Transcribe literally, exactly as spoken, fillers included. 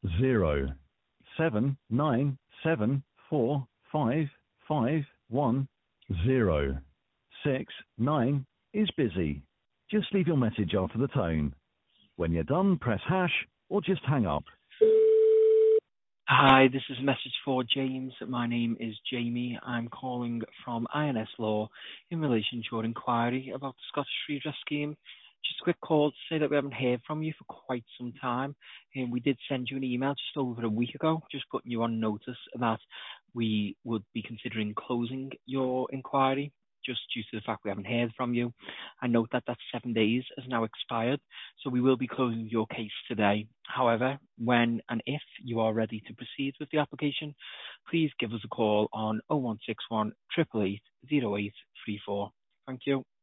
zero seven nine seven four five five one zero six nine is busy. Just leave your message after the tone. When you're done, press hash or just hang up. Hi, this is a message for James. My name is Jamie. I'm calling from I N S Law in relation to your inquiry about the Scottish Redress Scheme. Just a quick call to say that we haven't heard from you for quite some time. And we did send you an email just over a week ago, just putting you on notice that we would be considering closing your inquiry, just due to the fact we haven't heard from you. I note that that seven days has now expired, so we will be closing your case today. However, when and if you are ready to proceed with the application, please give us a call on oh one six one, eight eight eight, oh eight three four. Thank you.